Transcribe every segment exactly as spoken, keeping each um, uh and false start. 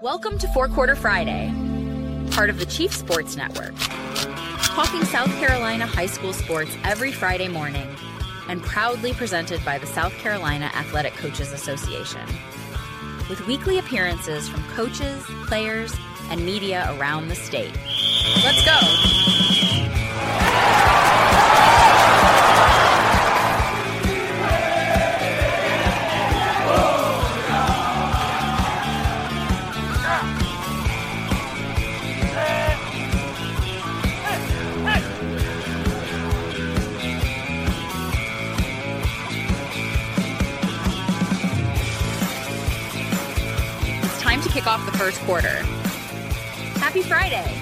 Welcome to Four Quarter Friday, part of the Chief Sports Network. Talking South Carolina high school sports every Friday morning, and proudly presented by the South Carolina Athletic Coaches Association. With weekly appearances from coaches, players, and media around the state. Let's go! Kick off the first quarter. Happy Friday.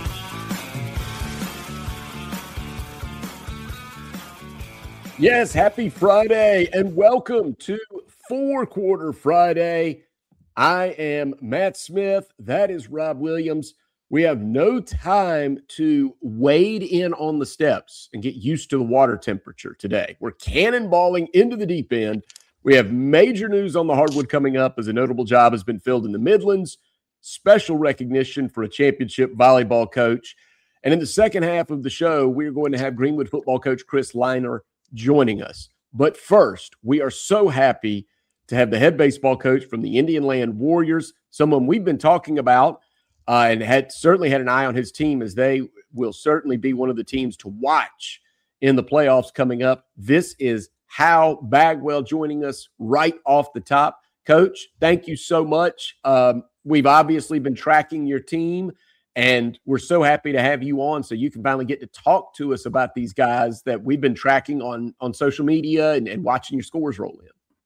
Yes, happy Friday and welcome to Four Quarter Friday. I am Matt Smith. That is Rob Williams. We have no time to wade in on the steps and get used to the water temperature today. We're cannonballing into the deep end. We have major news on the hardwood coming up as a notable job has been filled in the Midlands, special recognition for a championship volleyball coach. And in the second half of the show, we're going to have Greenwood football coach Chris Liner joining us. But first, we are so happy to have the head baseball coach from the Indian Land Warriors, someone we've been talking about uh, and had certainly had an eye on his team, as they will certainly be one of the teams to watch in the playoffs coming up. This is Hal Bagwell joining us right off the top. Coach, thank you so much. Um, we've obviously been tracking your team, and we're so happy to have you on so you can finally get to talk to us about these guys that we've been tracking on, on social media and, and watching your scores roll in.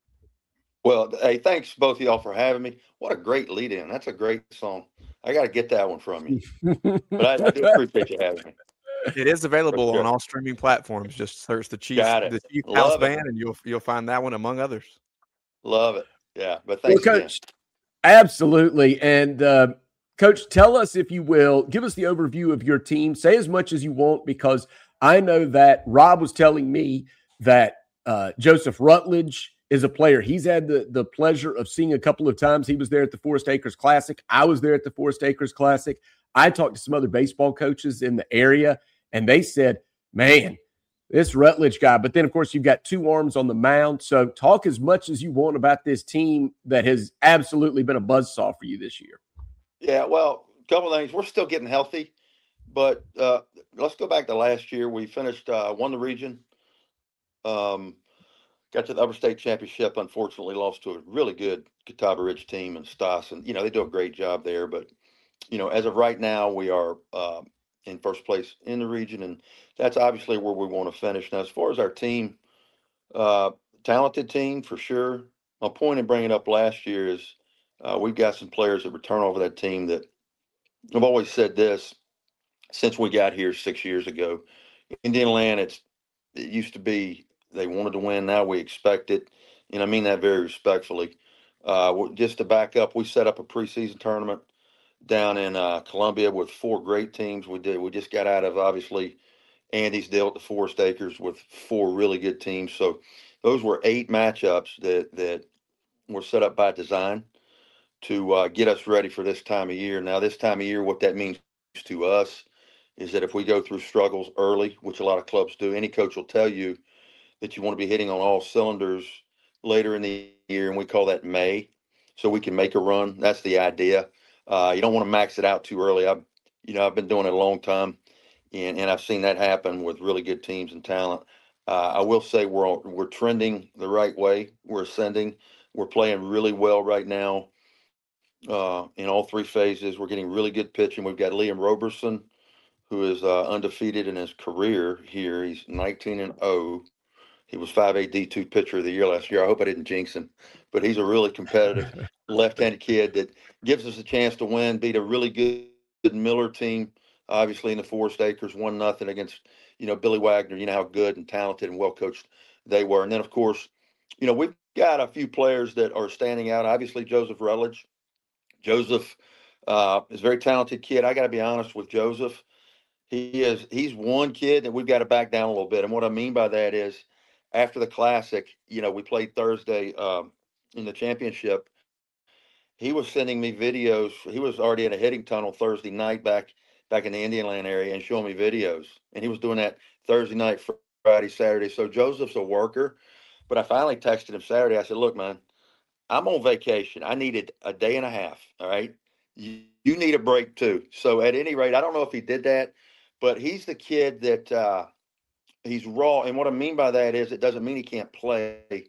Well, hey, thanks both of y'all for having me. What a great lead-in. That's a great song. I got to get that one from you. But I, I do appreciate you having me. It is available sure. on all streaming platforms. Just search the Chief, the Chief House Band, and you'll you'll find that one among others. Love it. Yeah, but thanks, well, Coach. Again. Absolutely. And uh, Coach, tell us, if you will, give us the overview of your team. Say as much as you want, because I know that Rob was telling me that uh, Joseph Rutledge is a player he's had the the pleasure of seeing a couple of times. He was there at the Forest Acres Classic. I was there at the Forest Acres Classic. I talked to some other baseball coaches in the area, and they said, man, this Rutledge guy. But then, of course, you've got two arms on the mound. So talk as much as you want about this team that has absolutely been a buzzsaw for you this year. Yeah, well, a couple of things. We're still getting healthy. But uh, let's go back to last year. We finished, uh, won the region, um, got to the Upper State Championship. Unfortunately, lost to a really good Catawba Ridge team and Stoss. And, you know, they do a great job there. But, you know, as of right now, we are uh, – in first place in the region, and that's obviously where we want to finish. Now, as far as our team, uh, talented team for sure. My point in bringing up last year is uh, we've got some players that return over that team that I've always said this since we got here six years ago. Indian Land, it's, it used to be they wanted to win. Now we expect it, and I mean that very respectfully. Uh, just to back up, we set up a preseason tournament down in uh, Columbia with four great teams. We did. We just got out of, obviously, Andy's deal at the Forest Acres with four really good teams. So those were eight matchups that that were set up by design to uh, get us ready for this time of year. Now, this time of year, what that means to us is that if we go through struggles early, which a lot of clubs do, any coach will tell you that you want to be hitting on all cylinders later in the year, and we call that May, so we can make a run. That's the idea. Uh, you don't want to max it out too early. I've, you know, I've been doing it a long time, and, and I've seen that happen with really good teams and talent. Uh, I will say we're we're trending the right way. We're ascending. We're playing really well right now uh, in all three phases. We're getting really good pitching. We've got Liam Roberson, who is uh, undefeated in his career here. He's nineteen and oh. He was five A D two pitcher of the year last year. I hope I didn't jinx him, but he's a really competitive left-handed kid that gives us a chance to win, beat a really good, good Miller team, obviously in the Forest Acres, one nothing against, you know, Billy Wagner. You know how good and talented and well-coached they were. And then, of course, you know, we've got a few players that are standing out. Obviously, Joseph Rutledge. Joseph uh, is a very talented kid. I got to be honest with Joseph. He is, he's one kid that we've got to back down a little bit. And what I mean by that is, after the Classic, you know, we played Thursday um, in the championship. he was sending me videos. He was already in a hitting tunnel Thursday night back back in the Indianland area and showing me videos. And he was doing that Thursday night, Friday, Saturday. So Joseph's a worker. But I finally texted him Saturday. I said, look, man, I'm on vacation. I needed a day and a half. All right. You, you need a break too. So at any rate, I don't know if he did that, but he's the kid that uh, he's raw. And what I mean by that is it doesn't mean he can't play.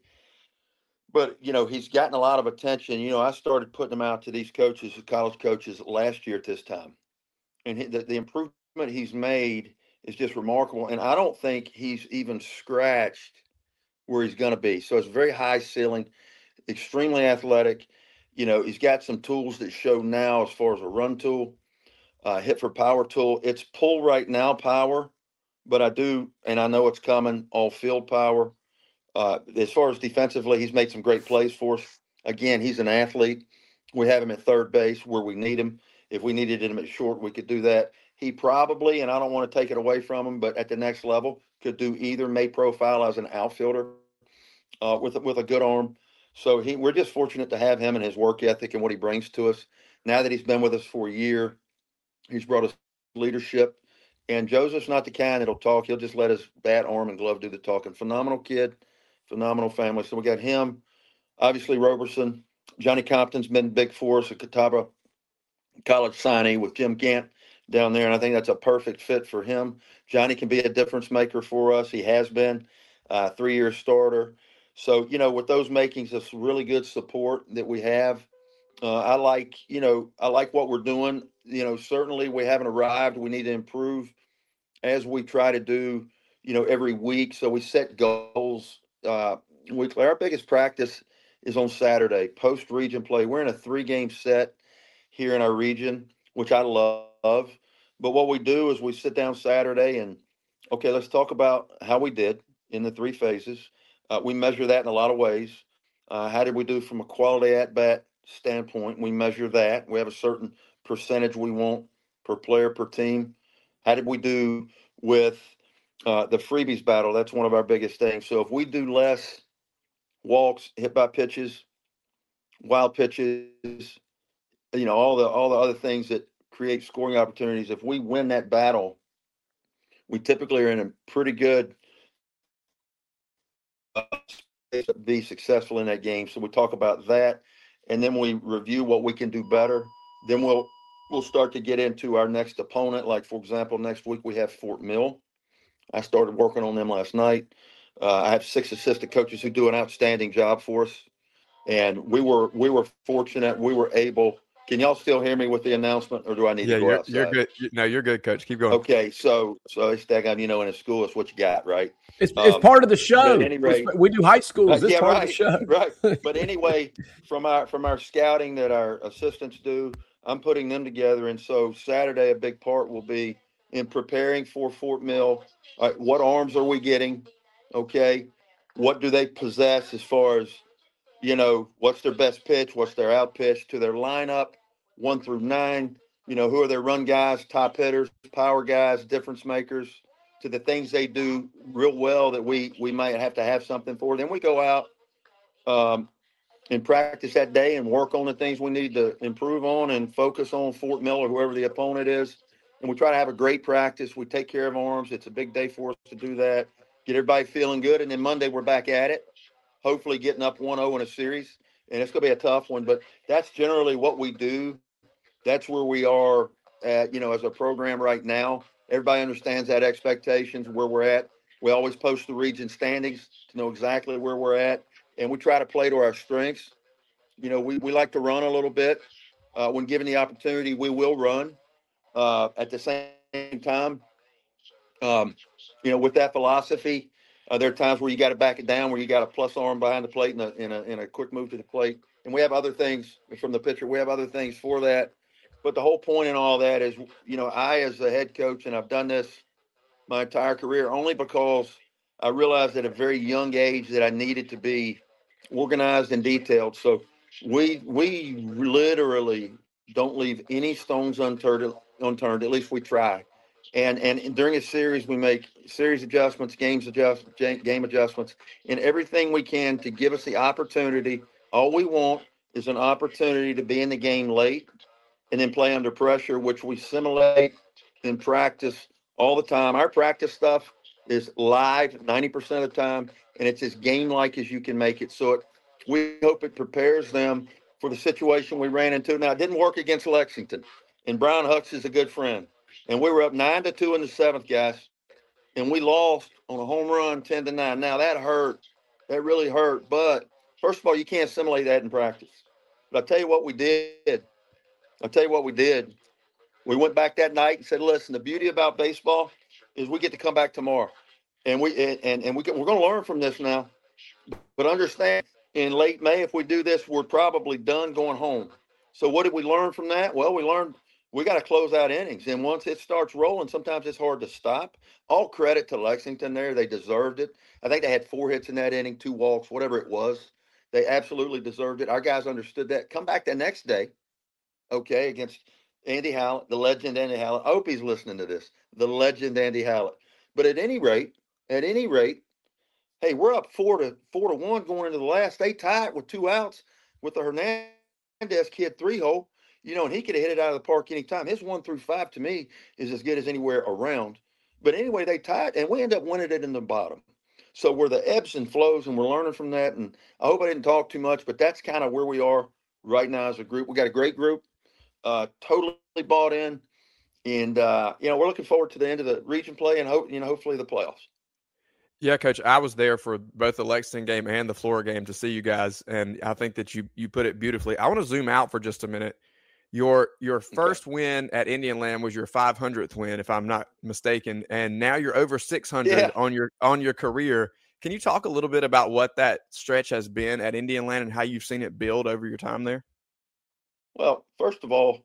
But, you know, he's gotten a lot of attention. You know, I started putting him out to these coaches, college coaches, last year at this time. And he, the, the improvement he's made is just remarkable. And I don't think he's even scratched where he's going to be. So it's very high ceiling, extremely athletic. You know, he's got some tools that show now as far as a run tool, uh, hit for power tool. It's pull right now power, but I do, and I know it's coming, all field power. Uh, as far as defensively, he's made some great plays for us. Again, he's an athlete. We have him at third base where we need him. If we needed him at short, we could do that. He probably, and I don't want to take it away from him, but at the next level, could do either, may profile as an outfielder uh, with, with a good arm. So he, we're just fortunate to have him and his work ethic and what he brings to us. Now that he's been with us for a year, he's brought us leadership. And Joseph's not the kind that'll talk. He'll just let his bat, arm, and glove do the talking. Phenomenal kid. Phenomenal family. So we got him, obviously Roberson. Johnny Compton's been big for us, a Catawba College signee with Jim Gant down there, and I think that's a perfect fit for him. Johnny can be a difference maker for us. He has been a three-year starter. So, you know, with those makings of really good support that we have, uh, I like, you know, I like what we're doing. You know, certainly we haven't arrived. We need to improve as we try to do, you know, every week. So we set goals. Uh, weekly. Our biggest practice is on Saturday, post-region play. We're in a three-game set here in our region, which I love. But what we do is we sit down Saturday and, okay, let's talk about how we did in the three phases. Uh, we measure that in a lot of ways. Uh, how did we do from a quality at-bat standpoint? We measure that. We have a certain percentage we want per player, per team. How did we do with Uh, the freebies battle? That's one of our biggest things. So if we do less walks, hit by pitches, wild pitches, you know, all the all the other things that create scoring opportunities, if we win that battle, we typically are in a pretty good uh, be successful in that game. So we talk about that, and then we review what we can do better. Then we'll we'll start to get into our next opponent. Like, for example, next week we have Fort Mill. I started working on them last night. Uh, I have six assistant coaches who do an outstanding job for us, and we were we were fortunate. We were able. Can y'all still hear me with the announcement, or do I need yeah, to go you're, outside? You're good. No, you're good, Coach. Keep going. Okay, so so it's that you know, in a school, it's what you got, right? It's it's um, part of the show. At any rate, we do high schools. Uh, it's yeah, part right, of the show, right. But anyway, from our from our scouting that our assistants do, I'm putting them together, and so Saturday a big part will be in preparing for Fort Mill. Uh, what arms are we getting? Okay, what do they possess as far as, you know, what's their best pitch? What's their out pitch to their lineup, one through nine? You know, who are their run guys, top hitters, power guys, difference makers, to the things they do real well that we we might have to have something for. Then we go out um, and practice that day and work on the things we need to improve on and focus on Fort Mill or whoever the opponent is. And we try to have a great practice. We take care of arms. It's a big day for us to do that, get everybody feeling good. And then Monday we're back at it, hopefully getting up one oh in a series. And it's going to be a tough one, but that's generally what we do. That's where we are at, you know, as a program right now. Everybody understands that expectations, where we're at. We always post the region standings to know exactly where we're at. And we try to play to our strengths. You know, we, we like to run a little bit. Uh, when given the opportunity, we will run. Uh, at the same time, um, you know, with that philosophy, uh, there are times where you got to back it down, where you got a plus arm behind the plate in a, in a in a quick move to the plate. And we have other things from the pitcher. We have other things for that. But the whole point in all that is, you know, I, as a head coach, and I've done this my entire career only because I realized at a very young age that I needed to be organized and detailed. So we we literally don't leave any stones unturned. unturned. At least we try. And and during a series, we make series adjustments, games adjust, game adjustments, and everything we can to give us the opportunity. All we want is an opportunity to be in the game late and then play under pressure, which we simulate in practice all the time. Our practice stuff is live ninety percent of the time, and it's as game-like as you can make it. So it, we hope it prepares them for the situation we ran into. Now, it didn't work against Lexington, and Brian Hucks is a good friend. And we were up nine to two in the seventh, guys, and we lost on a home run ten to nine. Now, that hurt. That really hurt. But, first of all, you can't simulate that in practice. But I'll tell you what we did. I'll tell you what we did. We went back that night and said, listen, the beauty about baseball is we get to come back tomorrow. And, we, and, and we get, we're going to learn from this now. But understand, in late May, if we do this, we're probably done going home. So what did we learn from that? Well, we learned we got to close out innings. And once it starts rolling, sometimes it's hard to stop. All credit to Lexington there. They deserved it. I think they had four hits in that inning, two walks, whatever it was. They absolutely deserved it. Our guys understood that. Come back the next day, okay, against Andy Hallett, the legend Andy Hallett. I hope he's listening to this. The legend Andy Hallett. But at any rate, at any rate, hey, we're up four to four to one going into the last. They tied with two outs with the Hernandez kid three hole. You know, and he could have hit it out of the park anytime. His one through five to me is as good as anywhere around. But anyway, they tied, and we end up winning it in the bottom. So we're the ebbs and flows, and we're learning from that. And I hope I didn't talk too much, but that's kind of where we are right now as a group. We got a great group, uh, totally bought in, and uh, you know, we're looking forward to the end of the region play and hope you know hopefully the playoffs. Yeah, Coach, I was there for both the Lexington game and the Florida game to see you guys, and I think that you you put it beautifully. I want to zoom out for just a minute. Your your first okay. win at Indian Land was your five hundredth win, if I'm not mistaken, and now you're over six hundred yeah. on your on your career. Can you talk a little bit about what that stretch has been at Indian Land and how you've seen it build over your time there? Well, first of all,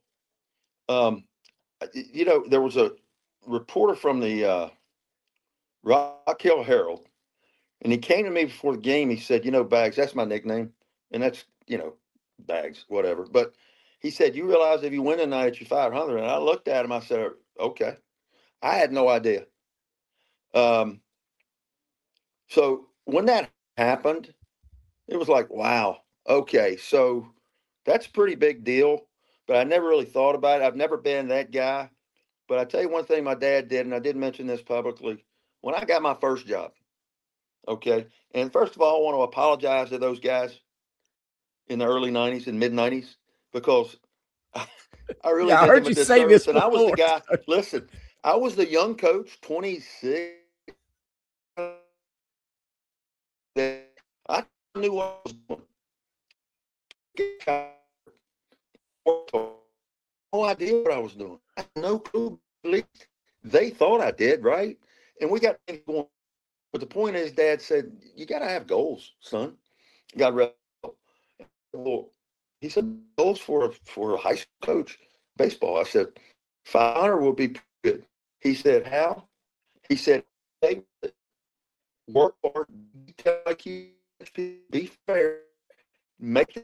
um, you know, there was a reporter from the uh, Rock Hill Herald, and he came to me before the game. He said, you know, Bags, that's my nickname, and that's, you know, Bags, whatever. But he said, you realize if you win tonight at your five hundred, and I looked at him, I said, okay. I had no idea. Um, so when that happened, it was like, wow, okay, so that's a pretty big deal, but I never really thought about it. I've never been that guy. But I tell you one thing my dad did, and I did mention this publicly, when I got my first job, okay, and first of all, I want to apologize to those guys in the early nineties and mid nineties because I, I really yeah, did I heard them you a say this and before. I was the guy, listen, I was the young coach, twenty-six. I knew what I was doing. No idea what I was doing. I had no clue. They thought I did, right? And we got things going. But the point is, Dad said, you got to have goals, son. You got to well, he said, goals for a, for a high school coach, baseball. I said, five hundred will be good. He said, how? He said, hey, work hard, be fair, make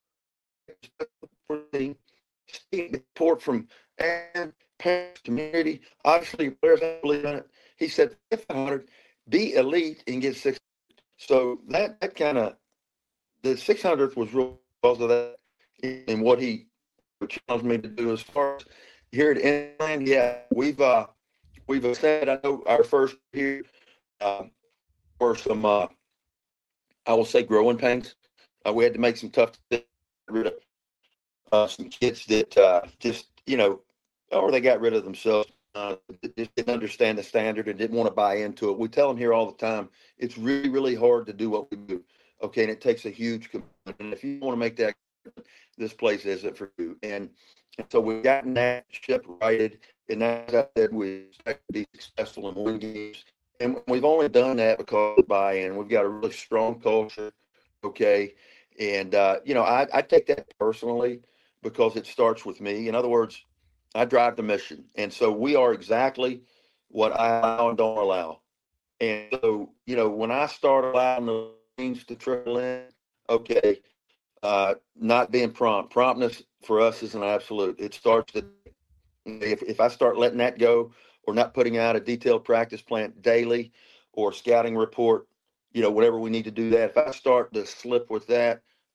the support from and parents, community, obviously players that believe in it. He said, five hundred, be elite and get six. So that, that kind of, the six hundredth was real because of that and what he challenged me to do as far as here at Inland. Yeah, we've, uh, we've said, I know our first year uh, were some, uh, I will say, growing pains. Uh, we had to make some tough decisions, rid of uh, some kids that uh, just, you know, or they got rid of themselves, uh, just didn't understand the standard and didn't want to buy into it. We tell them here all the time, it's really, really hard to do what we do. Okay, and it takes a huge commitment. And if you want to make that, this place isn't for you. And, and so we've gotten that ship righted. And as I said, we expect to be successful and win games. And we've only done that because of buy-in. We've got a really strong culture, okay? And, uh, you know, I, I take that personally because it starts with me. In other words, I drive the mission. And so we are exactly what I allow and don't allow. And so, you know, when I start allowing the things to trickle in, okay, uh, not being prompt. Promptness for us is an absolute. It starts to, if, if I start letting that go or not putting out a detailed practice plan daily or scouting report, you know, whatever we need to do that. If I start to slip with that,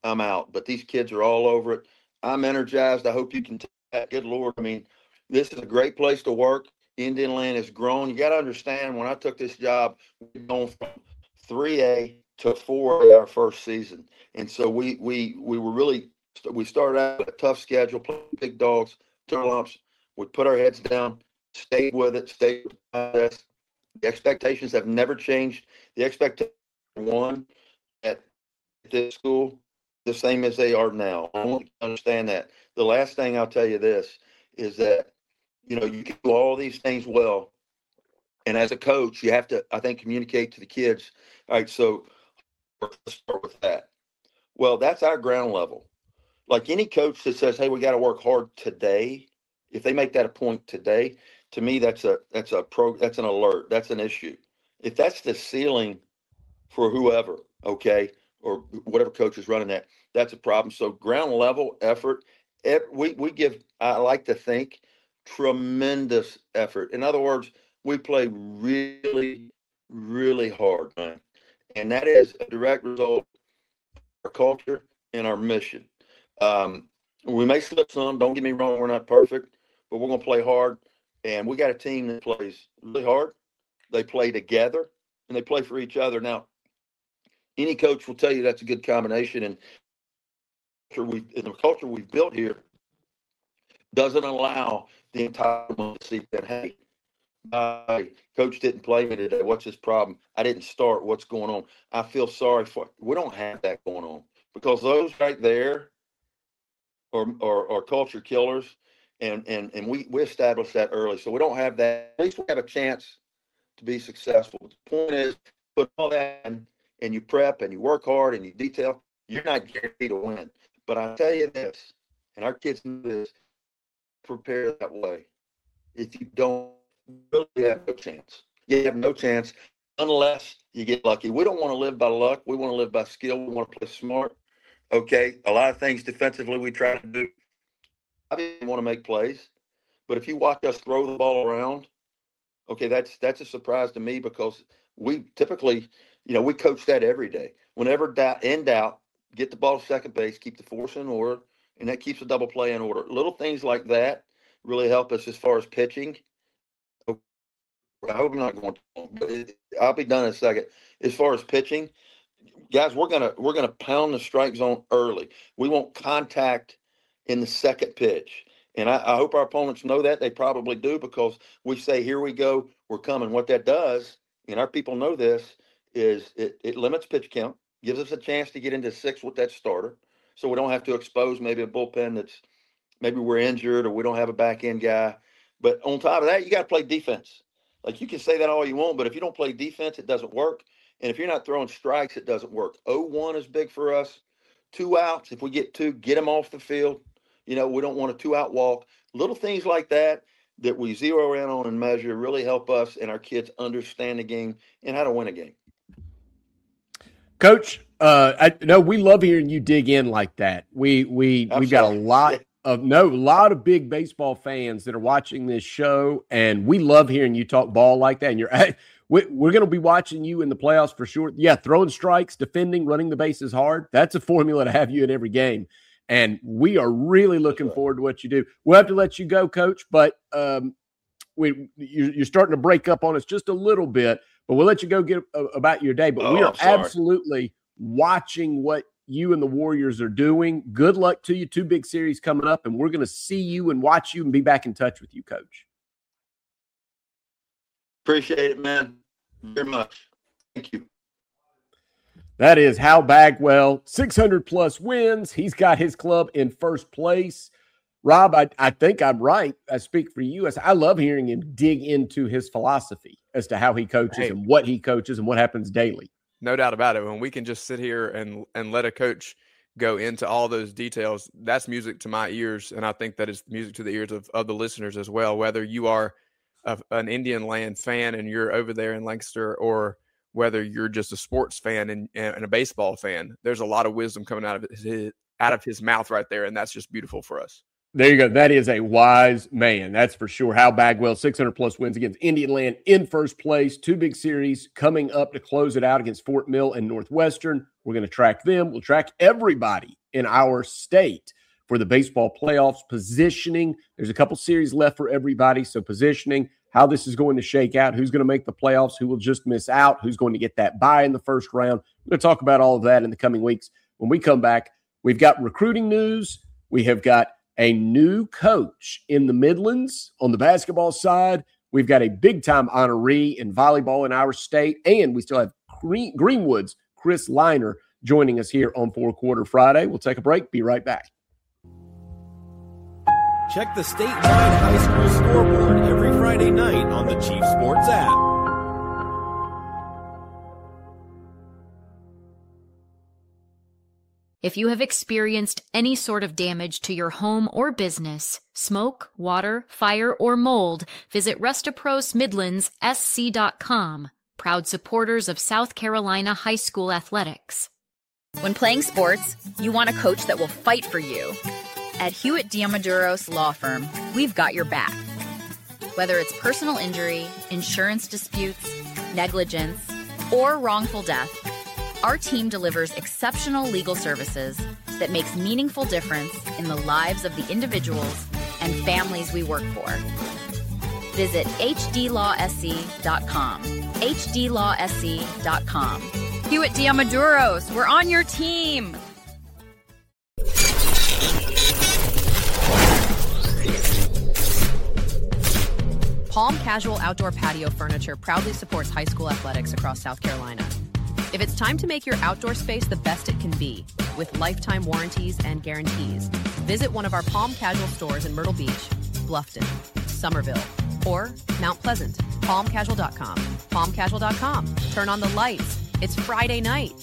I'm out. But these kids are all over it. I'm energized. I hope you can take that. Good Lord. I mean, this is a great place to work. Indian Land has grown. You got to understand, when I took this job, we've gone from three A to four A our first season. And so we we we were really we started out with a tough schedule, playing big dogs, took lumps. We put our heads down, stayed with it, stayed with the process. The expectations have never changed. The expectation one at this school the same as they are now. I want you to understand that. The last thing I'll tell you this is that, you know, you can do all these things well. And as a coach, you have to, I think, communicate to the kids. All right, so let's start with that. Well, that's our ground level. Like any coach that says, hey, we got to work hard today, if they make that a point today, to me, that's a that's a pro that's an alert. That's an issue. If that's the ceiling for whoever, okay, or whatever coach is running that, that's a problem. So ground level effort, we we give, I like to think, tremendous effort. In other words, we play really, really hard, man. And that is a direct result of our culture and our mission. Um, we may slip some, don't get me wrong, we're not perfect, but we're going to play hard. And we got a team that plays really hard. They play together, and they play for each other. Now, any coach will tell you that's a good combination. And we, in the culture we've built here doesn't allow the entitlement to see that, hey, my coach didn't play me today. What's his problem? I didn't start. What's going on? I feel sorry for – we don't have that going on, because those right there are, are, are culture killers. And and and we, we established that early. So we don't have that. At least we have a chance to be successful. But the point is, put all that in, and you prep and you work hard and you detail, you're not guaranteed to win. But I tell you this, and our kids know this, prepare that way. If you don't, you really have no chance. You have no chance unless you get lucky. We don't want to live by luck. We want to live by skill. We want to play smart. Okay, a lot of things defensively we try to do. I didn't want to make plays, but if you watch us throw the ball around, okay, that's that's a surprise to me, because we typically, you know, we coach that every day. Whenever doubt, in doubt, get the ball to second base, keep the force in order, and that keeps the double play in order. Little things like that really help us as far as pitching. I hope I'm not going to, but it, I'll be done in a second. As far as pitching, guys, we're gonna we're gonna pound the strike zone early. We want contact in the second pitch. And I, I hope our opponents know that. They probably do, because we say, here we go, we're coming. What that does, and our people know this, is it, it limits pitch count, gives us a chance to get into six with that starter, so we don't have to expose maybe a bullpen that's, maybe we're injured or we don't have a back end guy. But on top of that, you got to play defense. Like, you can say that all you want, but if you don't play defense, it doesn't work. And if you're not throwing strikes, it doesn't work. oh one is big for us. Two outs, if we get two, get them off the field. You know, we don't want a two-out walk. Little things like that that we zero in on and measure really help us and our kids understand the game and how to win a game. Coach, uh, I know we love hearing you dig in like that. We we I'm we've got a sorry. lot of no, a lot of big baseball fans that are watching this show, and we love hearing you talk ball like that. And you're we, we're going to be watching you in the playoffs for sure. Yeah, throwing strikes, defending, running the bases hard. That's a formula to have you in every game. And we are really looking forward to what you do. We'll have to let you go, Coach, but um, we you're starting to break up on us just a little bit. But we'll let you go get uh, about your day. But Oh, we are I'm sorry. absolutely watching what you and the Warriors are doing. Good luck to you. Two big series coming up, and we're going to see you and watch you and be back in touch with you, Coach. Appreciate it, man. Very much. Thank you. That is Hal Bagwell, six hundred plus wins. He's got his club in first place. Rob, I, I think I'm right. I speak for you. As I love hearing him dig into his philosophy as to how he coaches Hey. and what he coaches and what happens daily. No doubt about it. When we can just sit here and and let a coach go into all those details, that's music to my ears, and I think that is music to the ears of, of the listeners as well. Whether you are a, an Indian Land fan and you're over there in Lancaster, or whether you're just a sports fan and, and a baseball fan, there's a lot of wisdom coming out of his out of his mouth right there, and that's just beautiful for us. There you go. That is a wise man. That's for sure. Hal Bagwell, six hundred plus wins against Indian Land in first place. Two big series coming up to close it out against Fort Mill and Northwestern. We're going to track them. We'll track everybody in our state for the baseball playoffs. Positioning, there's a couple series left for everybody, so positioning, how this is going to shake out, who's going to make the playoffs, who will just miss out, who's going to get that bye in the first round. We're going to talk about all of that in the coming weeks. When we come back, we've got recruiting news. We have got a new coach in the Midlands on the basketball side. We've got a big-time honoree in volleyball in our state, and we still have Green- Greenwood's Chris Liner joining us here on Four Quarter Friday. We'll take a break. Be right back. Check the statewide high school scoreboard every Friday night on the Chief Sports app. If you have experienced any sort of damage to your home or business, smoke, water, fire, or mold, visit Restapros Midlands S C dot com, proud supporters of South Carolina high school athletics. When playing sports, you want a coach that will fight for you. At Hewitt Diamaduros Law Firm, we've got your back. Whether it's personal injury, insurance disputes, negligence, or wrongful death, our team delivers exceptional legal services that makes meaningful difference in the lives of the individuals and families we work for. Visit H D law S C dot com. H D law S C dot com. Hewitt Diamaduros, we're on your team. Palm Casual Outdoor Patio Furniture proudly supports high school athletics across South Carolina. If it's time to make your outdoor space the best it can be, with lifetime warranties and guarantees, visit one of our Palm Casual stores in Myrtle Beach, Bluffton, Somerville, or Mount Pleasant. palm casual dot com. palm casual dot com. Turn on the lights. It's Friday night.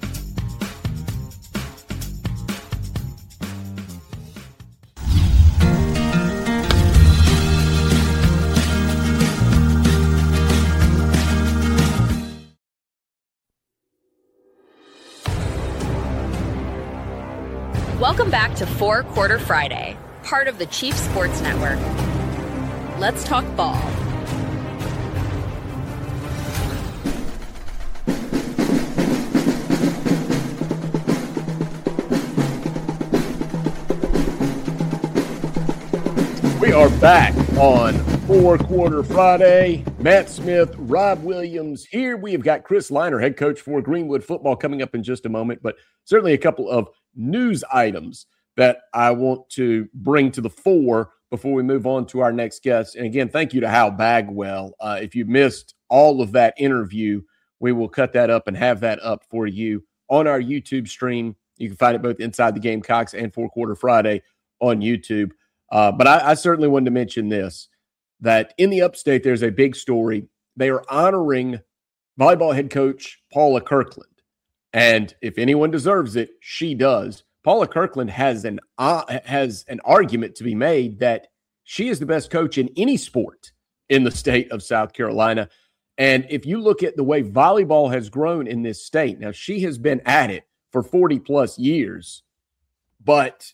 Welcome back to Four Quarter Friday, part of the Chief Sports Network. Let's talk ball. We are back on Four Quarter Friday. Matt Smith, Rob Williams here. We have got Chris Liner, head coach for Greenwood football, coming up in just a moment, but certainly a couple of news items that I want to bring to the fore before we move on to our next guest. And again, thank you to Hal Bagwell. Uh, if you missed all of that interview, we will cut that up and have that up for you on our YouTube stream. You can find it both Inside the Gamecocks and Four Quarter Friday on YouTube. Uh, but I, I certainly wanted to mention this, that in the upstate, there's a big story. They are honoring volleyball head coach Paula Kirkland. And if anyone deserves it, she does. Paula Kirkland has an uh, has an argument to be made that she is the best coach in any sport in the state of South Carolina. And if you look at the way volleyball has grown in this state, now she has been at it for forty plus years, but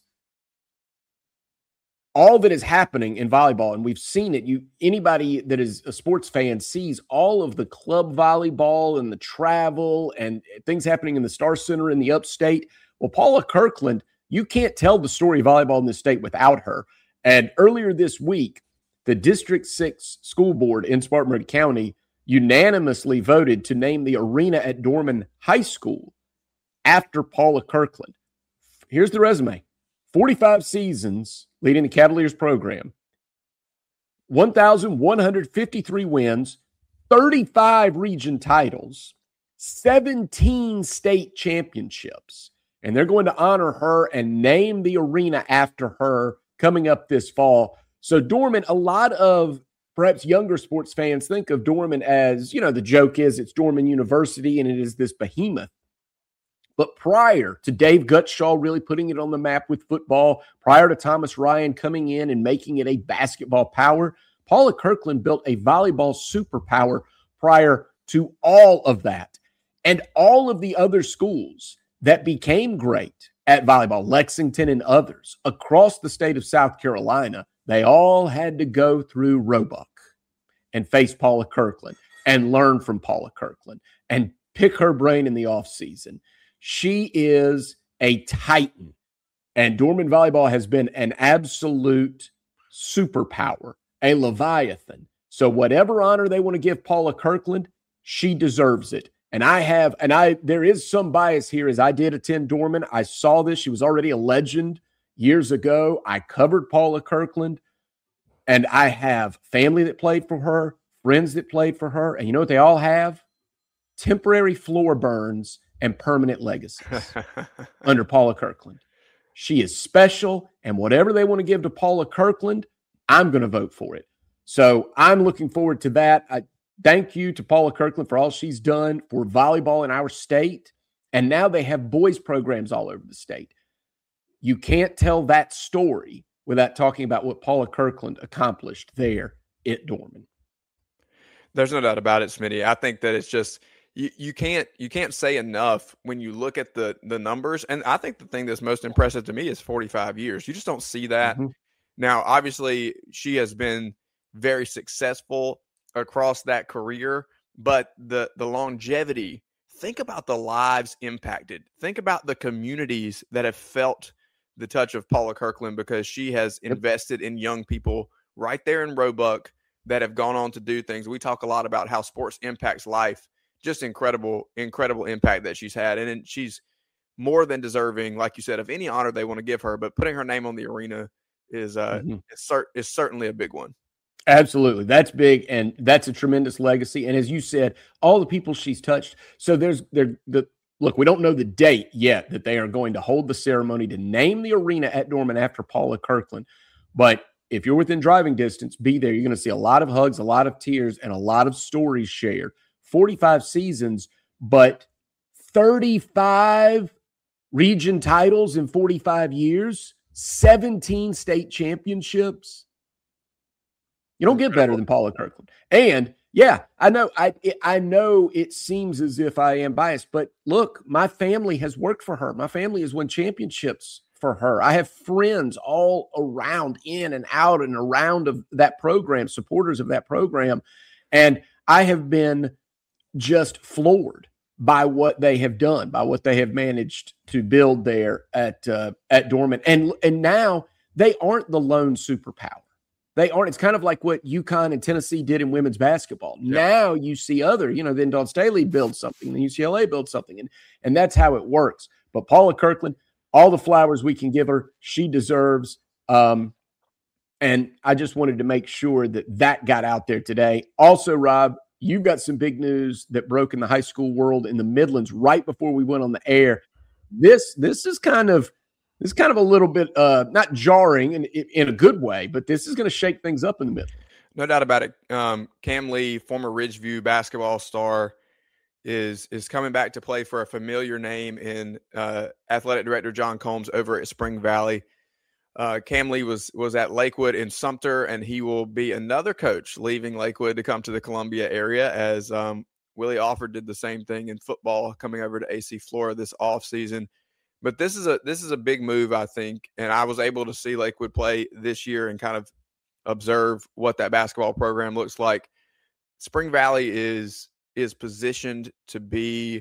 all that is happening in volleyball, and we've seen it, you anybody that is a sports fan sees all of the club volleyball and the travel and things happening in the Star Center in the upstate. Well, Paula Kirkland, you can't tell the story of volleyball in this state without her. And earlier this week, the District six School Board in Spartanburg County unanimously voted to name the arena at Dorman High School after Paula Kirkland. Here's the resume. forty-five seasons leading the Cavaliers program, one thousand one hundred fifty-three wins, thirty-five region titles, seventeen state championships. And they're going to honor her and name the arena after her coming up this fall. So Dorman, a lot of perhaps younger sports fans think of Dorman as, you know, the joke is it's Dorman University and it is this behemoth. But prior to Dave Gutshaw really putting it on the map with football, prior to Thomas Ryan coming in and making it a basketball power, Paula Kirkland built a volleyball superpower prior to all of that. And all of the other schools that became great at volleyball, Lexington and others across the state of South Carolina, they all had to go through Roebuck and face Paula Kirkland and learn from Paula Kirkland and pick her brain in the offseason. She is a titan And Dorman volleyball has been an absolute superpower, a Leviathan. So whatever honor they want to give Paula Kirkland, she deserves it. And I have, and I, there is some bias here as I did attend Dorman. I saw this. She was already a legend years ago. I covered Paula Kirkland, and I have family that played for her, friends that played for her. And you know what they all have? Temporary floor burns and permanent legacies under Paula Kirkland. She is special, and whatever they want to give to Paula Kirkland, I'm going to vote for it. So I'm looking forward to that. I thank you to Paula Kirkland for all she's done for volleyball in our state. And now they have boys programs all over the state. You can't tell that story without talking about what Paula Kirkland accomplished there at Dorman. There's no doubt about it, Smitty. I think that it's just you, you can't you can't say enough when you look at the the numbers. And I think the thing that's most impressive to me is forty-five years. You just don't see that. Mm-hmm. Now, obviously, she has been very successful across that career, but the the longevity, think about the lives impacted. Think about the communities that have felt the touch of Paula Kirkland because she has invested in young people right there in Roebuck that have gone on to do things. We talk a lot about how sports impacts life. Just incredible, incredible impact that she's had. And then she's more than deserving, like you said, of any honor they want to give her, but putting her name on the arena is uh mm-hmm. is, cert- is certainly a big one. Absolutely. That's big, and that's a tremendous legacy. And as you said, all the people she's touched. So there's there the look, we don't know the date yet that they are going to hold the ceremony to name the arena at Dorman after Paula Kirkland. But if you're within driving distance, be there. You're going to see a lot of hugs, a lot of tears, and a lot of stories shared. forty-five seasons, but thirty-five region titles in forty-five years, seventeen state championships. You don't get better than Paula Kirkland. And yeah, I know I I know it seems as if I am biased, but look, my family has worked for her. My family has won championships for her. I have friends all around, in and out and around of that program, supporters of that program. And I have been just floored by what they have done, by what they have managed to build there at uh, at Dorman. And, and now they aren't the lone superpower. They aren't. It's kind of like what UConn and Tennessee did in women's basketball. Yeah. Now you see other, you know, then Dawn Staley builds something, then U C L A builds something, and, and that's how it works. But Paula Kirkland, all the flowers we can give her, she deserves. Um, and I just wanted to make sure that that got out there today. Also, Rob, you've got some big news that broke in the high school world in the Midlands right before we went on the air. This this is kind of this is kind of a little bit uh, not jarring in, in a good way, but this is going to shake things up in the Midlands. No doubt about it. Um, Cam Lee, former Ridgeview basketball star, is is coming back to play for a familiar name in uh, athletic director John Combs over at Spring Valley. Uh, Cam Lee was was at Lakewood in Sumter, and he will be another coach leaving Lakewood to come to the Columbia area, as um, Willie Alford did the same thing in football, coming over to A C Flora this offseason. But this is a this is a big move, I think, and I was able to see Lakewood play this year and kind of observe what that basketball program looks like. Spring Valley is is positioned to be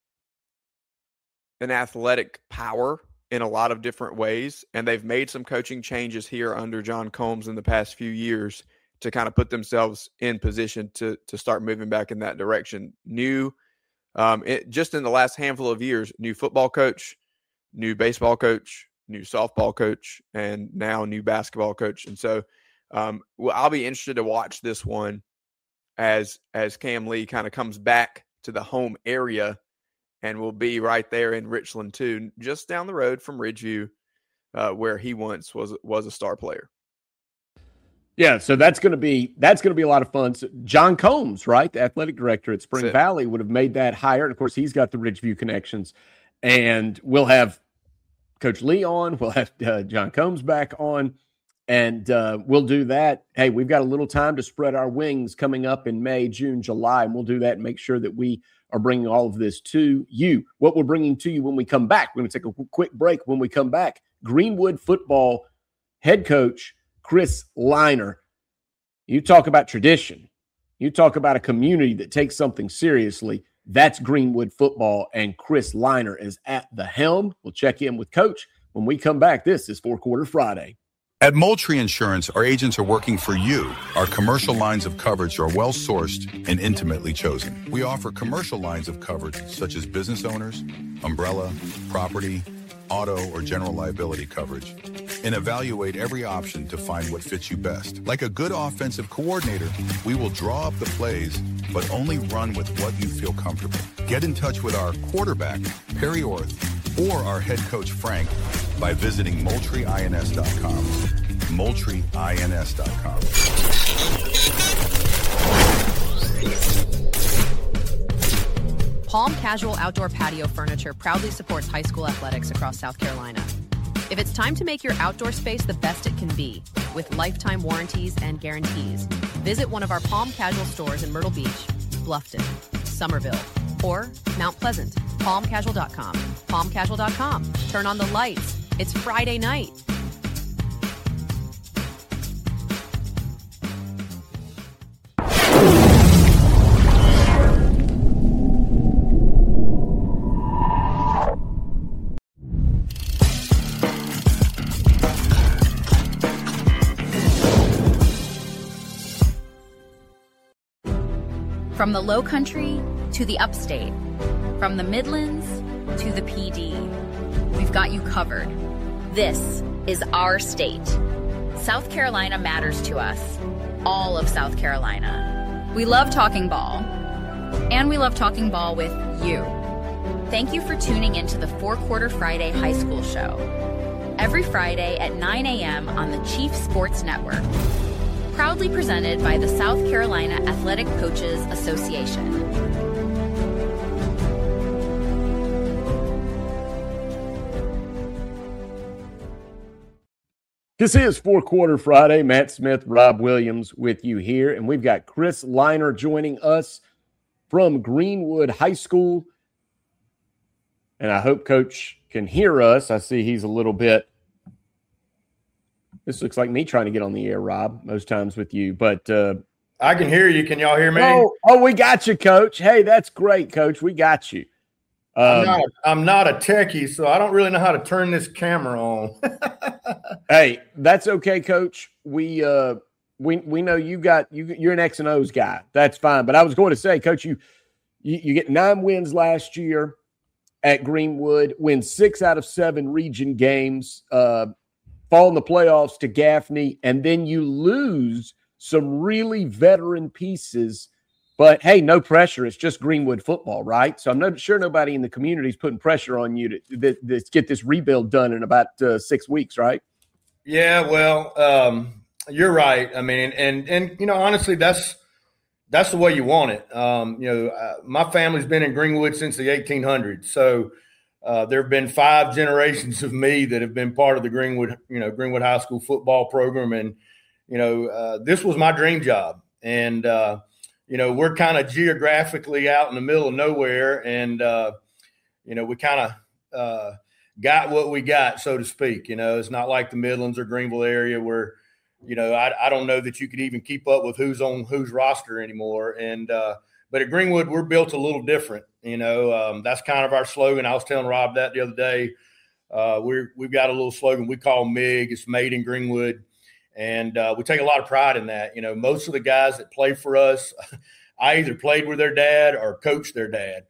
an athletic power in a lot of different ways, and they've made some coaching changes here under John Combs in the past few years to kind of put themselves in position to to start moving back in that direction. New, um, it, just in the last handful of years, new football coach, new baseball coach, new softball coach, and now new basketball coach. And so um, well, I'll be interested to watch this one as as Cam Lee kind of comes back to the home area, and will be right there in Richland too, just down the road from Ridgeview, uh, where he once was was a star player. Yeah, so that's going to be that's going to be a lot of fun. So John Combs, right, the athletic director at Spring Valley, would have made that hire. And of course, he's got the Ridgeview connections. And we'll have Coach Lee on. We'll have uh, John Combs back on. And uh, we'll do that. Hey, we've got a little time to spread our wings coming up in May, June, July. And we'll do that and make sure that we are bringing all of this to you. What we're bringing to you when we come back, we're going to take a quick break. When we come back, Greenwood football head coach Chris Liner. You talk about tradition. You talk about a community that takes something seriously. That's Greenwood football, and Chris Liner is at the helm. We'll check in with Coach When we come back, this is Four Quarter Friday. At Moultrie Insurance, our agents are working for you. Our commercial lines of coverage are well sourced and intimately chosen. We offer commercial lines of coverage such as business owners, umbrella, property, auto, or general liability coverage, and evaluate every option to find what fits you best. Like a good offensive coordinator, we will draw up the plays, but only run with what you feel comfortable. Get in touch with our quarterback, Perry Orth, or our head coach, Frank, by visiting Moultrie Ins dot com. Moultrie Ins dot com. Palm Casual Outdoor Patio Furniture proudly supports high school athletics across South Carolina. If it's time to make your outdoor space the best it can be, with lifetime warranties and guarantees, visit one of our Palm Casual stores in Myrtle Beach, Bluffton, Somerville, or Mount Pleasant. palm casual dot com. palm casual dot com. Turn on the lights. It's Friday night. From the Low Country to the Upstate, from the Midlands to the P D, we've got you covered. This is our state. South Carolina matters to us, all of South Carolina. We love talking ball, and we love talking ball with you. Thank you for tuning into the Four Quarter Friday High School Show, every Friday at nine a.m. on the Chief Sports Network. Proudly presented by the South Carolina Athletic Coaches Association. This is Four Quarter Friday. Matt Smith, Rob Williams with you here. And we've got Chris Liner joining us from Greenwood High School. And I hope Coach can hear us. I see he's a little bit. This looks like me trying to get on the air, Rob, most times with you. But uh, I can hear you. Can y'all hear me? Oh, oh, we got you, Coach. Hey, that's great, Coach. We got you. Um, I'm, not a, I'm not a techie, so I don't really know how to turn this camera on. Hey, that's okay, Coach. We uh, we we know you got you. You're an X and O's guy. That's fine. But I was going to say, Coach, you you, you get nine wins last year at Greenwood. Win six out of seven region games. Uh, fall in the playoffs to Gaffney, and then you lose some really veteran pieces. But, hey, no pressure. It's just Greenwood football, right? So I'm not sure nobody in the community is putting pressure on you to, to, to get this rebuild done in about uh, six weeks, right? Yeah, well, um, you're right. I mean, and, and you know, honestly, that's that's the way you want it. Um, you know, uh, my family's been in Greenwood since the eighteen hundreds. So uh, there have been five generations of me that have been part of the Greenwood, you know, Greenwood High School football program. And, you know, uh, this was my dream job. And, uh, you know, we're kind of geographically out in the middle of nowhere, and, uh, you know, we kind of uh, got what we got, so to speak. You know, it's not like the Midlands or Greenville area where, you know, I, I don't know that you could even keep up with who's on whose roster anymore. And uh, but at Greenwood, we're built a little different. You know, um, that's kind of our slogan. I was telling Rob that the other day. Uh, we're, we've got a little slogan we call M I G. It's Made in Greenwood. And uh, we take a lot of pride in that. You know, most of the guys that play for us, I either played with their dad or coached their dad.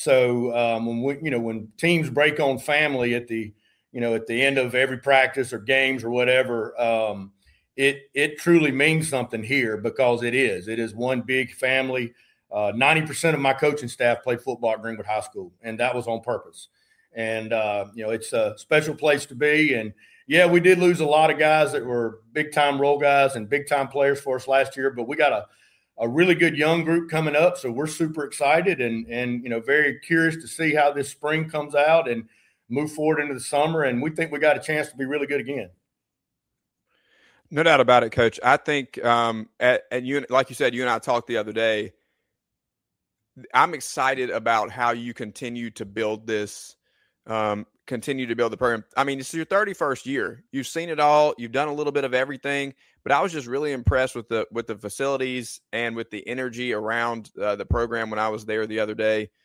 So um, when we, you know, when teams break on family at the, you know, at the end of every practice or games or whatever, um, it it truly means something here, because it is. It is one big family. Uh, ninety percent of my coaching staff played football at Greenwood High School, and that was on purpose. And uh, you know, it's a special place to be. And yeah, we did lose a lot of guys that were big-time role guys and big-time players for us last year, but we got a, a really good young group coming up, so we're super excited and, and you know, very curious to see how this spring comes out and move forward into the summer, and we think we got a chance to be really good again. No doubt about it, Coach. I think, um, at, and you, like you said, you and I talked the other day, I'm excited about how you continue to build this um, – continue to build the program. I mean, it's your thirty-first year. You've seen it all. You've done a little bit of everything, but I was just really impressed with the with the facilities and with the energy around uh, the program when I was there the other day.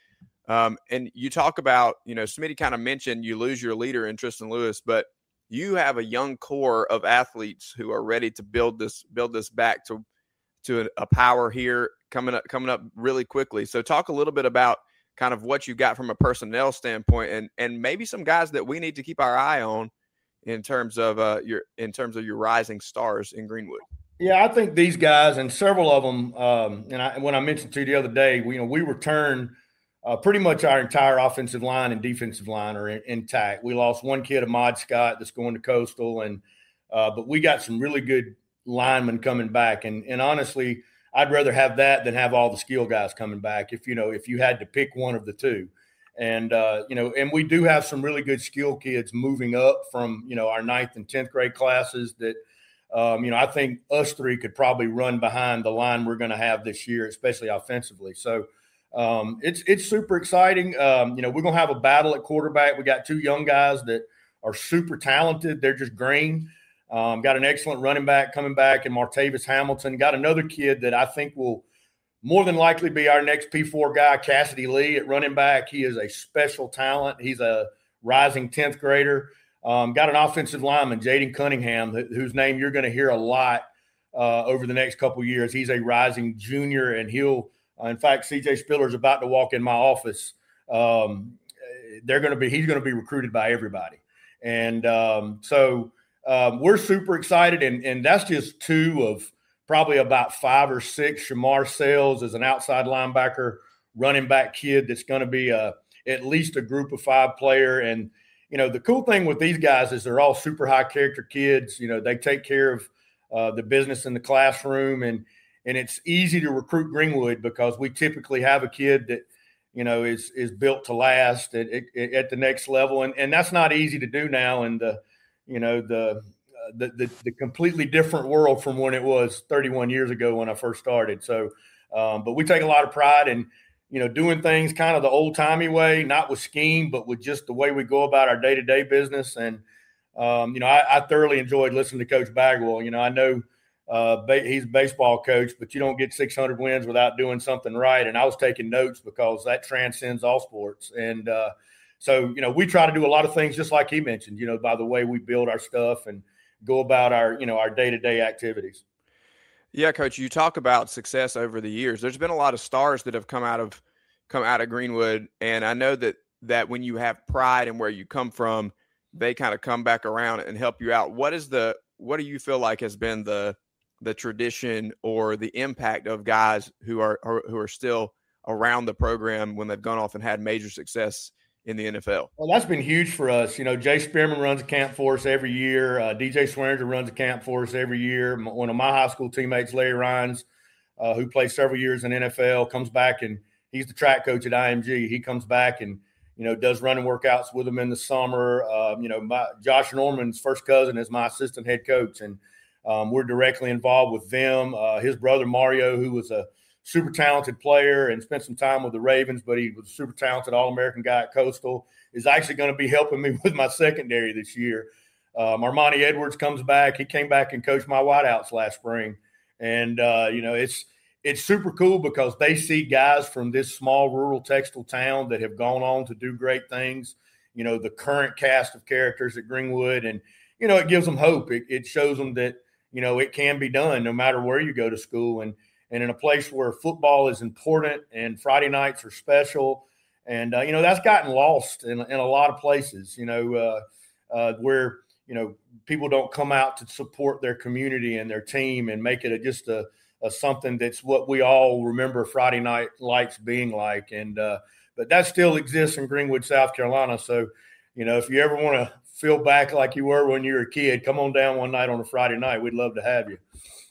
Um, and you talk about, you know, Smitty kind of mentioned you lose your leader in Tristan Lewis, but you have a young core of athletes who are ready to build this build this back to to a, a power here coming up coming up really quickly. So talk a little bit about kind of what you got from a personnel standpoint, and and maybe some guys that we need to keep our eye on in terms of uh your in terms of your rising stars in Greenwood. Yeah, I think these guys and several of them, um, and I, when I mentioned to you the other day, we, you know, we returned uh, pretty much our entire offensive line and defensive line are in, intact. We lost one kid, Ahmad Scott, that's going to Coastal, and uh, but we got some really good linemen coming back. And and honestly, I'd rather have that than have all the skill guys coming back. If you know, if you had to pick one of the two, and uh, you know, and we do have some really good skill kids moving up from you know our ninth and tenth grade classes that. Um, you know, I think us three could probably run behind the line we're going to have this year, especially offensively. So um, it's it's super exciting. Um, you know, we're going to have a battle at quarterback. We got two young guys that are super talented. They're just green. Um, got an excellent running back coming back in Martavis Hamilton. Got another kid that I think will more than likely be our next P four guy, Cassidy Lee at running back. He is a special talent. He's a rising tenth grader. Um, got an offensive lineman, Jaden Cunningham, whose name you're going to hear a lot uh, over the next couple of years. He's a rising junior, and he'll uh, – in fact, C J Spiller is about to walk in my office. Um, they're going to be – he's going to be recruited by everybody. And um, so um, we're super excited, and, and that's just two of probably about five or six. Shamar Sales is an outside linebacker, running back kid that's going to be a, at least a group of five player. And – you know, the cool thing with these guys is they're all super high character kids. You know, they take care of uh, the business in the classroom, and and it's easy to recruit Greenwood because we typically have a kid that, you know, is is built to last at, at, at the next level, and and that's not easy to do now in the, you know, the, uh, the the the completely different world from when it was thirty-one years ago when I first started. So, um, but we take a lot of pride in. You know, doing things kind of the old-timey way, not with scheme, but with just the way we go about our day-to-day business. And, um, you know, I, I thoroughly enjoyed listening to Coach Bagwell. You know, I know uh, ba- he's a baseball coach, but you don't get six hundred wins without doing something right. And I was taking notes because that transcends all sports. And uh, so, you know, we try to do a lot of things just like he mentioned, you know, by the way we build our stuff and go about our, you know, our day-to-day activities. Yeah, Coach, you talk about success over the years. There's been a lot of stars that have come out of come out of Greenwood, and I know that that when you have pride in where you come from, they kind of come back around and help you out. What is the what do you feel like has been the the tradition or the impact of guys who are who are still around the program when they've gone off and had major success in the N F L? Well, that's been huge for us. You know, Jay Spearman runs a camp for us every year. Uh, D J Swearinger runs a camp for us every year. One of my high school teammates, Larry Rhines, uh, who played several years in N F L, comes back, and he's the track coach at I M G. He comes back and, you know, does running workouts with them in the summer. Um, you know, my, Josh Norman's first cousin is my assistant head coach, and um, we're directly involved with them. Uh, his brother, Mario, who was a super talented player and spent some time with the Ravens, but he was a super talented All-American guy at Coastal, is actually going to be helping me with my secondary this year. Um, Armani Edwards comes back. He came back and coached my wideouts last spring. And, uh, you know, it's it's super cool because they see guys from this small rural textile town that have gone on to do great things, you know, the current cast of characters at Greenwood. And, you know, it gives them hope. It, it shows them that, you know, it can be done no matter where you go to school. And, And in a place where football is important and Friday nights are special. And, uh, you know, that's gotten lost in, in a lot of places, you know, uh, uh, where, you know, people don't come out to support their community and their team and make it a, just a, a something that's what we all remember Friday night lights being like. And uh, but that still exists in Greenwood, South Carolina. So, you know, if you ever want to feel back like you were when you were a kid, come on down one night on a Friday night. We'd love to have you.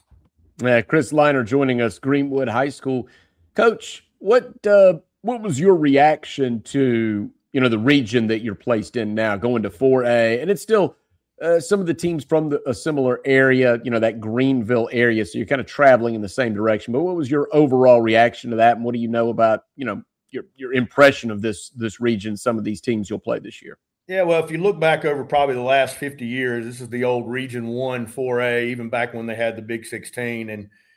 Yeah, Chris Liner joining us, Greenwood High School. Coach, what uh, what was your reaction to, you know, the region that you're placed in now, going to four A? And it's still uh, some of the teams from the, a similar area, you know, that Greenville area. So you're kind of traveling in the same direction. But what was your overall reaction to that? And what do you know about, you know, your your impression of this this region, some of these teams you'll play this year? Yeah, well, if you look back over probably the last fifty years, this is the old Region one, four A, even back when they had the Big sixteen. And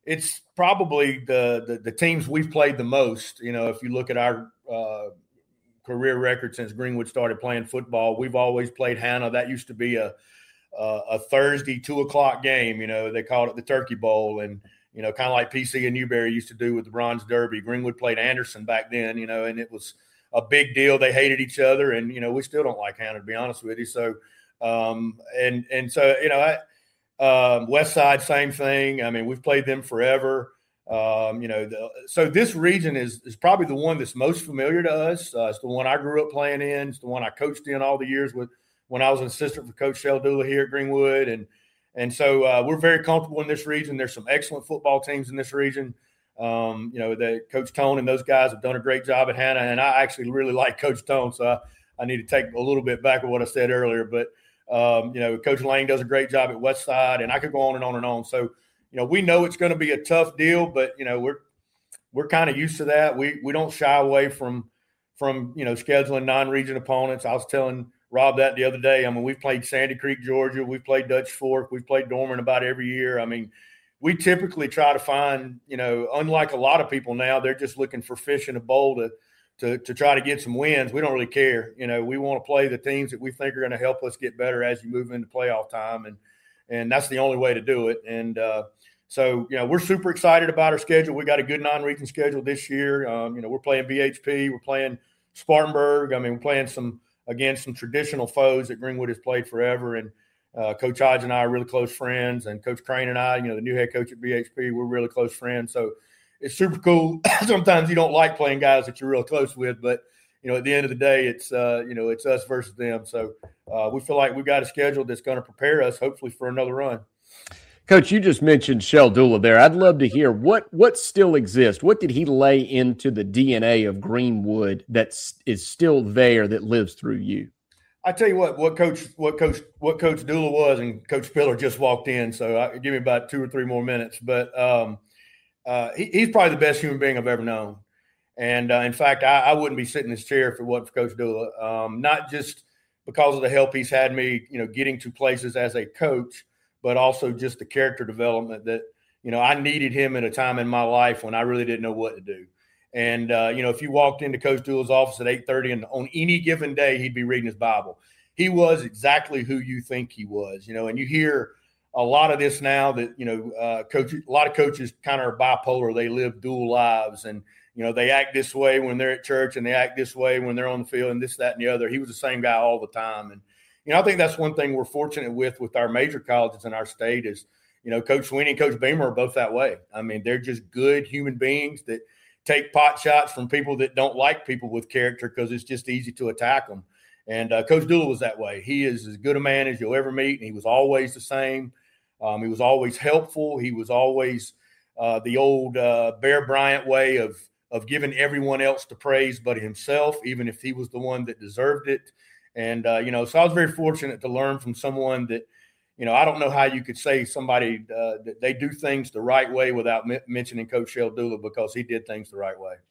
it's probably the, the the teams we've played the most. You know, if you look at our uh, career record since Greenwood started playing football, we've always played Hannah. That used to be a a, a Thursday two o'clock game. You know, they called it the Turkey Bowl, and you know, kind of like P C and Newberry used to do with the Bronze Derby. Greenwood played Anderson back then. You know, and it was a big deal. They hated each other, and you know, we still don't like Hannah, to be honest with you. So, um, and and so you know, I. Um, West Side, same thing. I mean, we've played them forever. Um, you know, the, so this region is is probably the one that's most familiar to us. Uh, it's the one I grew up playing in. It's the one I coached in all the years with when I was an assistant for Coach Sheldula here at Greenwood, and and so uh, we're very comfortable in this region. There's some excellent football teams in this region. Um, you know, the Coach Tone and those guys have done a great job at Hannah, and I actually really like Coach Tone, so I, I need to take a little bit back of what I said earlier, but. Um, you know, Coach Lane does a great job at West Side, and I could go on and on and on. So, you know, we know it's going to be a tough deal, but you know, we're we're kind of used to that. We we don't shy away from from you know scheduling non-region opponents. I was telling Rob that the other day. I mean, we've played Sandy Creek, Georgia. We've played Dutch Fork. We've played Dorman about every year. I mean, we typically try to find, you know, unlike a lot of people now, they're just looking for fish in a bowl to. To, to try to get some wins. We don't really care. You know, we want to play the teams that we think are going to help us get better as you move into playoff time. And, and that's the only way to do it. And uh, so, you know, we're super excited about our schedule. We got a good non-region schedule this year. Um, you know, we're playing B H P. We're playing Spartanburg. I mean, we're playing some, again, some traditional foes that Greenwood has played forever. And uh, Coach Hodge and I are really close friends. And Coach Crane and I, you know, the new head coach at B H P, we're really close friends. So, it's super cool. Sometimes you don't like playing guys that you're real close with, but, you know, at the end of the day, it's, uh, you know, it's us versus them. So uh, we feel like we've got a schedule that's going to prepare us, hopefully, for another run. Coach, you just mentioned Sheldula there. I'd love to hear what what still exists. What did he lay into the D N A of Greenwood that is still there that lives through you? I tell you what, what Coach, what Coach, what Coach Dula was, and Coach Spiller just walked in, so I, give me about two or three more minutes. But um, Uh, he, he's probably the best human being I've ever known. And, uh, in fact, I, I wouldn't be sitting in this chair if it wasn't for Coach Dula, um, not just because of the help he's had me, you know, getting to places as a coach, but also just the character development that, you know, I needed him at a time in my life when I really didn't know what to do. And, uh, you know, if you walked into Coach Dula's office at eight thirty and on any given day, he'd be reading his Bible. He was exactly who you think he was, you know, and you hear – a lot of this now that, you know, uh, coach, a lot of coaches kind of are bipolar. They live dual lives, and, you know, they act this way when they're at church and they act this way when they're on the field and this, that, and the other. He was the same guy all the time. And, you know, I think that's one thing we're fortunate with, with our major colleges in our state is, you know, Coach Sweeney and Coach Beamer are both that way. I mean, they're just good human beings that take pot shots from people that don't like people with character because it's just easy to attack them. And uh, Coach Dula was that way. He is as good a man as you'll ever meet, and he was always the same. Um, he was always helpful. He was always uh, the old uh, Bear Bryant way of of giving everyone else the praise but himself, even if he was the one that deserved it. And, uh, you know, so I was very fortunate to learn from someone that, you know, I don't know how you could say somebody uh, that they do things the right way without m- mentioning Coach Sheldula, because he did things the right way.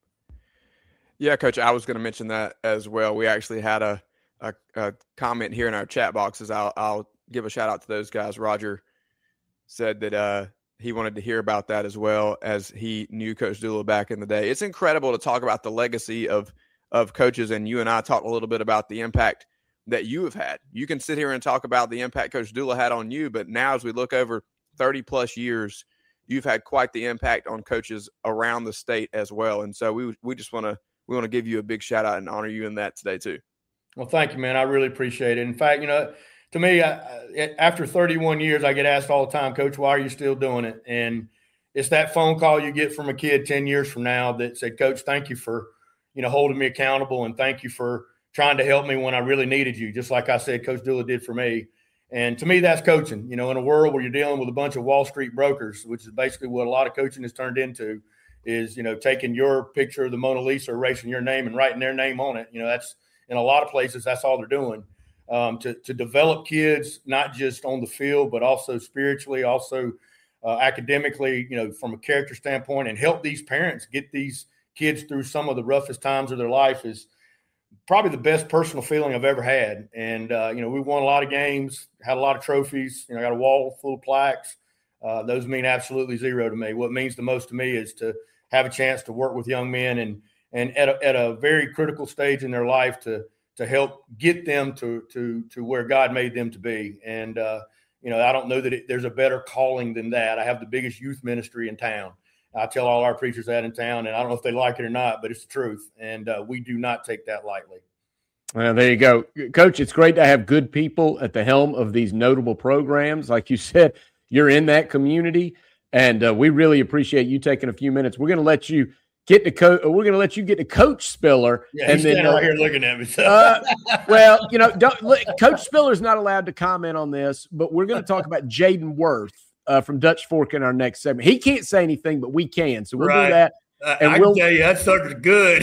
Yeah, Coach, I was going to mention that as well. We actually had a, a, a comment here in our chat boxes. I'll, I'll give a shout out to those guys. Roger said that uh, he wanted to hear about that as well, as he knew Coach Dula back in the day. It's incredible to talk about the legacy of of coaches, and you and I talked a little bit about the impact that you have had. You can sit here and talk about the impact Coach Dula had on you, but now as we look over thirty plus years, you've had quite the impact on coaches around the state as well. And so we we just want to we want to give you a big shout out and honor you in that today too. Well, thank you, man. I really appreciate it. In fact, you know, to me, I, after thirty-one years, I get asked all the time, Coach, why are you still doing it? And it's that phone call you get from a kid ten years from now that said, Coach, thank you for, you know, holding me accountable, and thank you for trying to help me when I really needed you, just like I said Coach Dula did for me. And to me, that's coaching. You know, in a world where you're dealing with a bunch of Wall Street brokers, which is basically what a lot of coaching has turned into, is, you know, taking your picture of the Mona Lisa, erasing your name and writing their name on it. You know, that's in a lot of places, that's all they're doing. Um, to, to develop kids, not just on the field, but also spiritually, also uh, academically, you know, from a character standpoint, and help these parents get these kids through some of the roughest times of their life is probably the best personal feeling I've ever had. And, uh, you know, we won a lot of games, had a lot of trophies, you know, got a wall full of plaques. Uh, those mean absolutely zero to me. What means the most to me is to have a chance to work with young men and and at a, at a very critical stage in their life to to help get them to to to where God made them to be. And uh, you know, I don't know that it, there's a better calling than that. I have the biggest youth ministry in town. I tell all our preachers that in town, and I don't know if they like it or not, but it's the truth. And uh, we do not take that lightly. Well, there you go. Coach, it's great to have good people at the helm of these notable programs. Like you said, you're in that community, and uh, we really appreciate you taking a few minutes. We're going to let you get to coach. We're going to let you get to Coach Spiller. Yeah, he's and standing then, right here looking at me. So. uh, well, you know, don't, look, Coach Spiller's not allowed to comment on this, but we're going to talk about Jaden Worth uh, from Dutch Fork in our next segment. He can't say anything, but we can, so we'll right. do that. And I we'll, can tell you that sucker's good.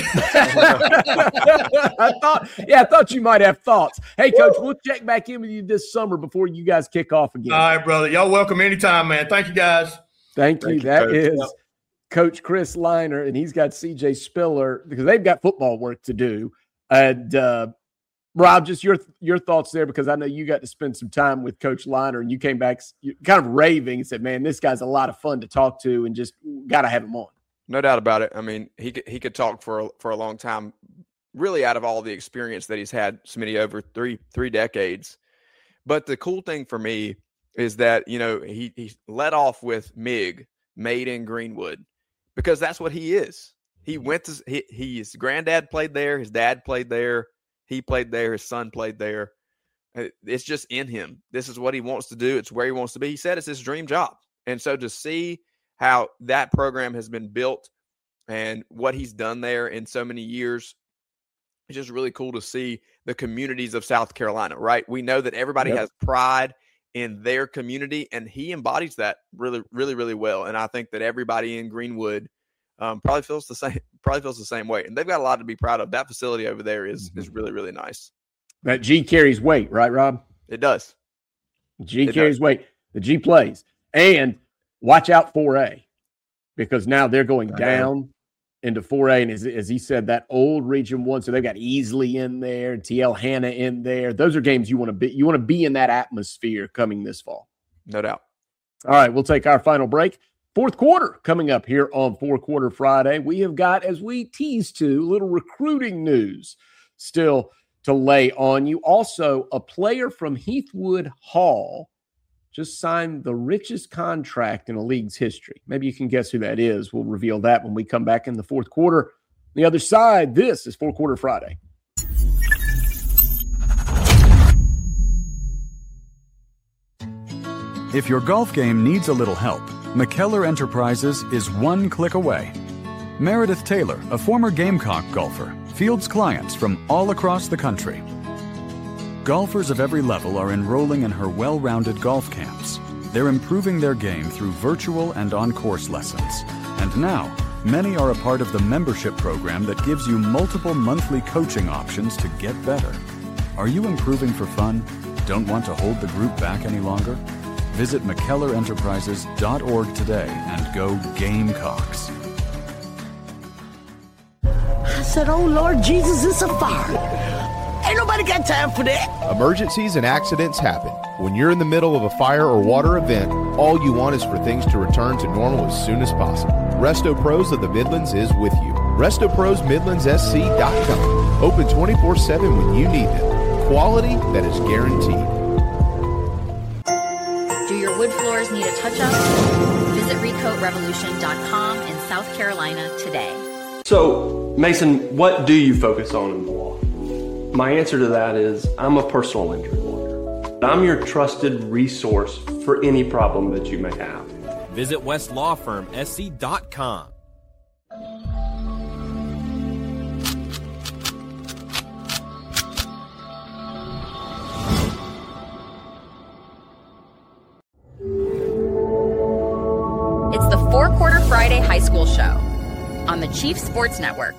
I thought, yeah, I thought you might have thoughts. Hey, Coach, we'll check back in with you this summer before you guys kick off again. All right, brother. Y'all welcome anytime, man. Thank you, guys. Thank, Thank you. you. That Coach. is Yep. Coach Chris Liner, and he's got C J Spiller because they've got football work to do. And uh, Rob, just your your thoughts there, because I know you got to spend some time with Coach Liner, and you came back kind of raving and said, "Man, this guy's a lot of fun to talk to, and just got to have him on." No doubt about it. I mean, he could, he could talk for a, for a long time, really out of all the experience that he's had, Smitty, over three three decades. But the cool thing for me is that, you know, he, he led off with M I G, made in Greenwood, because that's what he is. He went to he, – his granddad played there. His dad played there. He played there. His son played there. It's just in him. This is what he wants to do. It's where he wants to be. He said it's his dream job. And so to see – how that program has been built and what he's done there in so many years. It's just really cool to see the communities of South Carolina, right? We know that everybody yep. has pride in their community, and he embodies that really, really, really well. And I think that everybody in Greenwood um, probably feels the same, probably feels the same way. And they've got a lot to be proud of. That facility over there is, mm-hmm. is really, really nice. That G carries weight, right, Rob? It does. G it carries does. weight. The G plays. And watch out four A, because now they're going down into four A. And as, as he said, that old Region One, so they've got Easley in there, T L Hanna in there. Those are games you want to be. You want to be in that atmosphere coming this fall. No doubt. All right, we'll take our final break. Fourth quarter coming up here on Four Quarter Friday. We have got, as we teased to, little recruiting news still to lay on you. Also, a player from Heathwood Hall just signed the richest contract in a league's history. Maybe you can guess who that is. We'll reveal that when we come back in the fourth quarter. On the other side, this is Four Quarter Friday. If your golf game needs a little help, McKellar Enterprises is one click away. Meredith Taylor, a former Gamecock golfer, fields clients from all across the country. Golfers of every level are enrolling in her well-rounded golf camps. They're improving their game through virtual and on-course lessons. And now, many are a part of the membership program that gives you multiple monthly coaching options to get better. Are you improving for fun? Don't want to hold the group back any longer? Visit McKellar Enterprises dot org today and go Gamecocks. I said, oh, Lord Jesus, it's a fire. Ain't nobody got time for that. Emergencies and accidents happen. When you're in the middle of a fire or water event, all you want is for things to return to normal as soon as possible. Resto Pros of the Midlands is with you. Resto Pros Midlands S C dot com. Open twenty-four seven when you need them. Quality that is guaranteed. Do your wood floors need a touch-up? Visit recoat revolution dot com in South Carolina today. So, Mason, what do you focus on in the law? My answer to that is I'm a personal injury lawyer. I'm your trusted resource for any problem that you may have. Visit west law firm S C dot com. It's the Four Quarter Friday High School Show on the Chief Sports Network.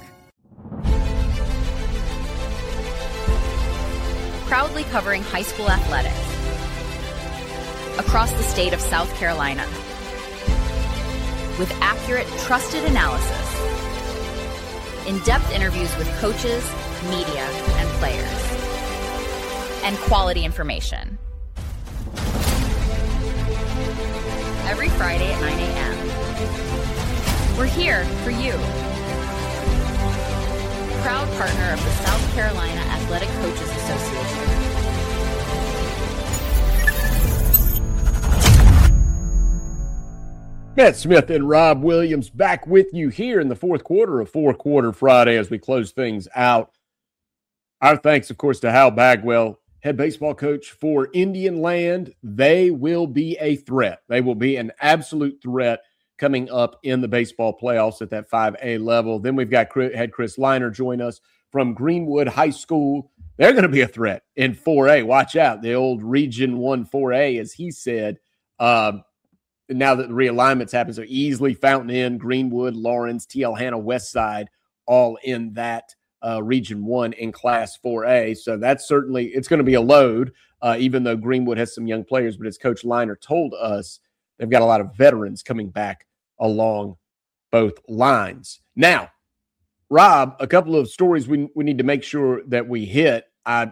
Proudly covering high school athletics across the state of South Carolina with accurate, trusted analysis, in-depth interviews with coaches, media, and players, and quality information. every Friday at nine a.m. We're here for you. Proud partner of the South Carolina Athletic Coaches Association. Matt Smith and Rob Williams back with you here in the fourth quarter of Four Quarter Friday as we close things out. Our thanks, of course, to Hal Bagwell, head baseball coach for Indian Land. They will be a threat. They will be an absolute threat coming up in the baseball playoffs at that five A level. Then we've got had Chris Liner join us from Greenwood High School. They're going to be a threat in four A. Watch out. The old Region one four A, as he said. Uh, now that the realignments happen, so easily Fountain Inn, Greenwood, Lawrence, T L Hanna, Westside, all in that uh, Region one in Class four A. So that's certainly, it's going to be a load, uh, even though Greenwood has some young players. But as Coach Liner told us, they've got a lot of veterans coming back along both lines. Now, Rob, a couple of stories we, we need to make sure that we hit. I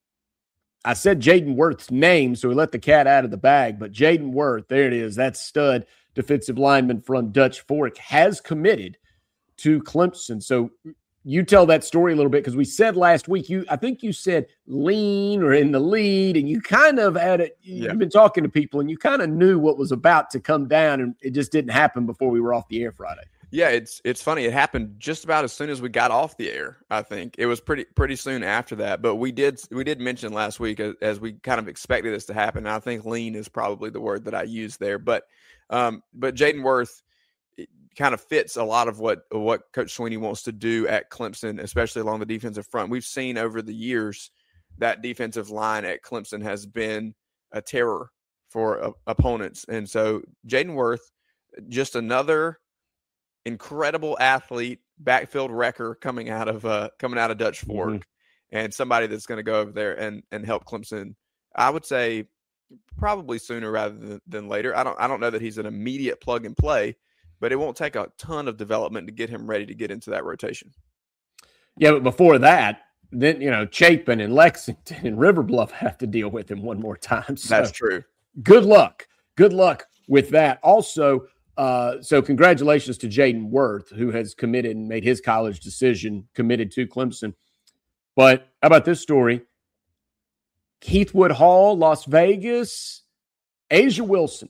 I said Jaden Worth's name, so we let the cat out of the bag. But Jaden Worth, there it is, that stud defensive lineman from Dutch Fork has committed to Clemson. So you tell that story a little bit, because we said last week, you I think you said lean or in the lead, and you kind of had it. Yeah. You've been talking to people, and you kind of knew what was about to come down, and it just didn't happen before we were off the air Friday. Yeah, it's it's funny. It happened just about as soon as we got off the air. I think it was pretty pretty soon after that. But we did we did mention last week, as, as we kind of expected this to happen. And I think lean is probably the word that I used there. But um, but Jaden Worth kind of fits a lot of what what Coach Sweeney wants to do at Clemson, especially along the defensive front. We've seen over the years that defensive line at Clemson has been a terror for uh, opponents, and so Jaden Worth, just another incredible athlete, backfield wrecker coming out of uh, coming out of Dutch Fork, mm-hmm. and somebody that's going to go over there and and help Clemson. I would say probably sooner rather than, than later. I don't I don't know that he's an immediate plug and play, but it won't take a ton of development to get him ready to get into that rotation. Yeah, but before that, then you know Chapin and Lexington and River Bluff have to deal with him one more time. So that's true. Good luck. Good luck with that. Also. Uh, so congratulations to Jaden Worth, who has committed and made his college decision, committed to Clemson. But how about this story? Heathwood Hall, Las Vegas, Asia Wilson,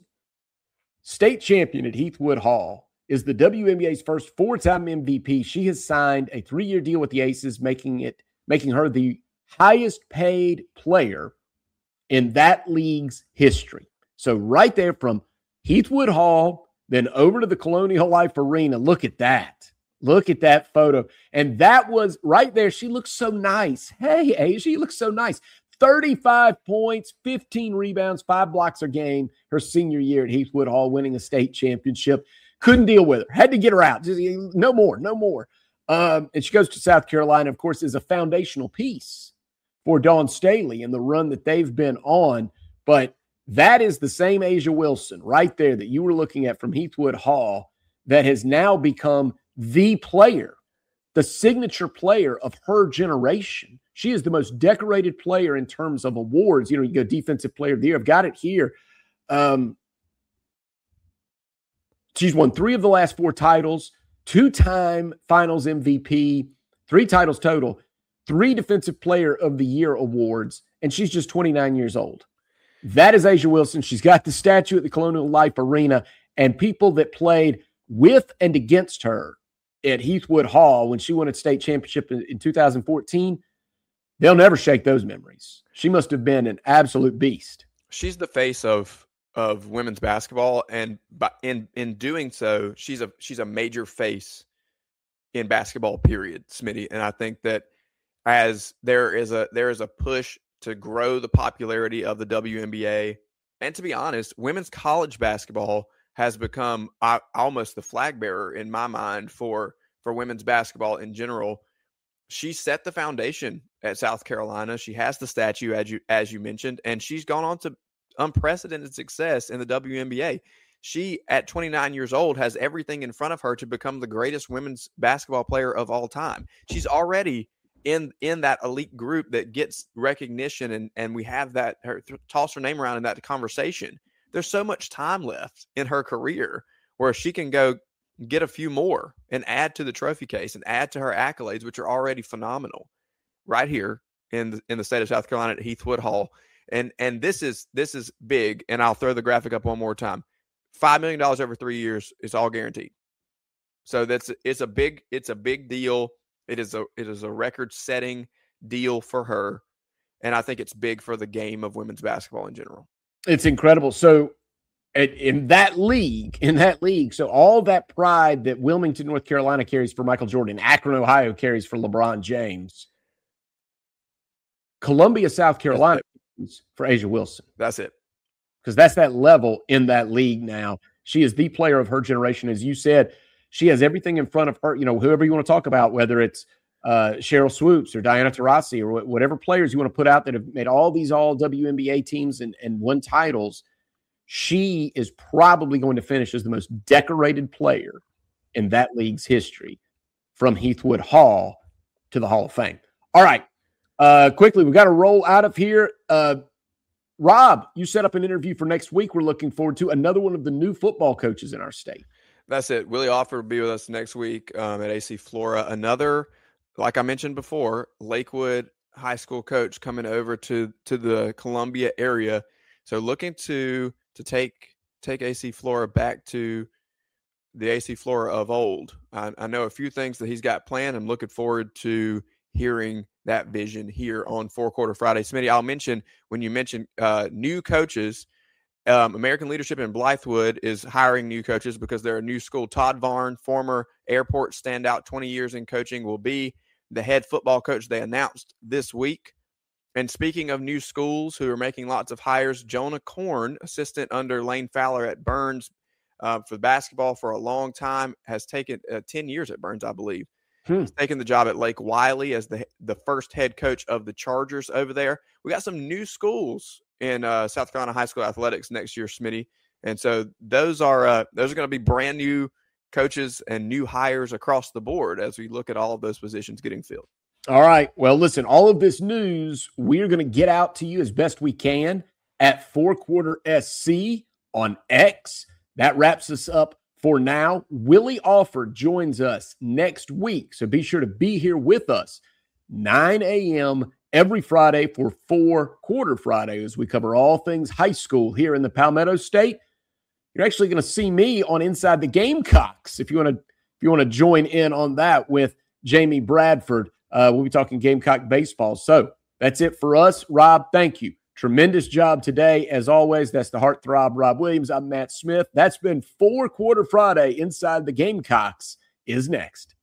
state champion at Heathwood Hall, is the W N B A's first four-time M V P. She has signed a three-year deal with the Aces, making it making her the highest-paid player in that league's history. So right there from Heathwood Hall, then over to the Colonial Life Arena. Look at that. Look at that photo. And that was right there. She looks so nice. Hey, Asia, you look so nice. thirty-five points, fifteen rebounds, five blocks a game her senior year at Heathwood Hall, winning a state championship. Couldn't deal with her. Had to get her out. Just, no more, no more. Um, and she goes to South Carolina, of course, is a foundational piece for Dawn Staley and the run that they've been on. But that is the same Asia Wilson right there that you were looking at from Heathwood Hall that has now become the player, the signature player of her generation. She is the most decorated player in terms of awards. You know, you go Defensive Player of the Year. I've got it here. Um, she's won three of the last four titles, two-time Finals M V P, three titles total, three Defensive Player of the Year awards, and she's just twenty-nine years old. That is Asia Wilson. She's got the statue at the Colonial Life Arena, and people that played with and against her at Heathwood Hall when she won a state championship in, in two thousand fourteen, they'll never shake those memories. She must have been an absolute beast. She's the face of of women's basketball, and by, in in doing so, she's a she's a major face in basketball. Period, Smitty. And I think that as there is a there is a push to grow the popularity of the W N B A. And to be honest, women's college basketball has become uh, almost the flag bearer in my mind for, for women's basketball in general. She set the foundation at South Carolina. She has the statue, as you, as you mentioned, and she's gone on to unprecedented success in the W N B A. She, at twenty-nine years old, has everything in front of her to become the greatest women's basketball player of all time. She's already in in that elite group that gets recognition, and and we have that her toss her name around in that conversation. there's so much time left in her career where she can go get a few more and add to the trophy case and add to her accolades, which are already phenomenal right here in the, in the state of South Carolina at Heathwood Hall. And, and this is, this is big. And I'll throw the graphic up one more time. five million dollars over three years is all guaranteed. So that's, it's a big, it's a big deal. It is a, it is a record setting deal for her. And I think it's big for the game of women's basketball in general. It's incredible. So in that league, in that league, so all that pride that Wilmington, North Carolina carries for Michael Jordan, Akron, Ohio carries for LeBron James, Columbia, South Carolina for A'ja Wilson. That's it. Because that's that level in that league now. She is the player of her generation. As you said, she has everything in front of her, you know, whoever you want to talk about, whether it's uh, Cheryl Swoops or Diana Taurasi or wh- whatever players you want to put out that have made all these all W N B A teams and, and won titles. She is probably going to finish as the most decorated player in that league's history, from Heathwood Hall to the Hall of Fame. All right. Uh, quickly, we've got to roll out of here. Uh, Rob, you set up an interview for next week. We're looking forward to another one of the new football coaches in our state. That's it. Willie Offer will be with us next week um, at A C Flora. Another, like I mentioned before, Lakewood high school coach coming over to, to the Columbia area. So looking to to take take A C Flora back to the A C Flora of old. I, I know a few things that he's got planned. I'm looking forward to hearing that vision here on Four Quarter Friday. Smitty, I'll mention, when you mention uh, new coaches, um, American Leadership in Blythewood is hiring new coaches because they're a new school. Todd Varn, former airport standout, twenty years in coaching, will be the head football coach they announced this week. And speaking of new schools who are making lots of hires, Jonah Korn, assistant under Lane Fowler at Burns uh, for basketball for a long time, has taken uh, ten years at Burns, I believe. Hmm. He's taken the job at Lake Wiley as the the first head coach of the Chargers over there. We got some new schools in uh, South Carolina high school athletics next year, Smitty. And so those are uh, those are going to be brand new coaches and new hires across the board as we look at all of those positions getting filled. All right. Well, listen, all of this news, we're going to get out to you as best we can at Four Quarter S C on X. That wraps us up for now. Willie Offer joins us next week, so be sure to be here with us nine a.m. every Friday for Four Quarter Friday as we cover all things high school here in the Palmetto State. You're actually going to see me on Inside the Gamecocks if you want to if you want to join in on that with Jamie Bradford. Uh, we'll be talking Gamecock baseball. So that's it for us. Rob, thank you. Tremendous job today. As always, that's the Heartthrob Rob Williams. I'm Matt Smith. That's been Four Quarter Friday. Inside the Gamecocks is next.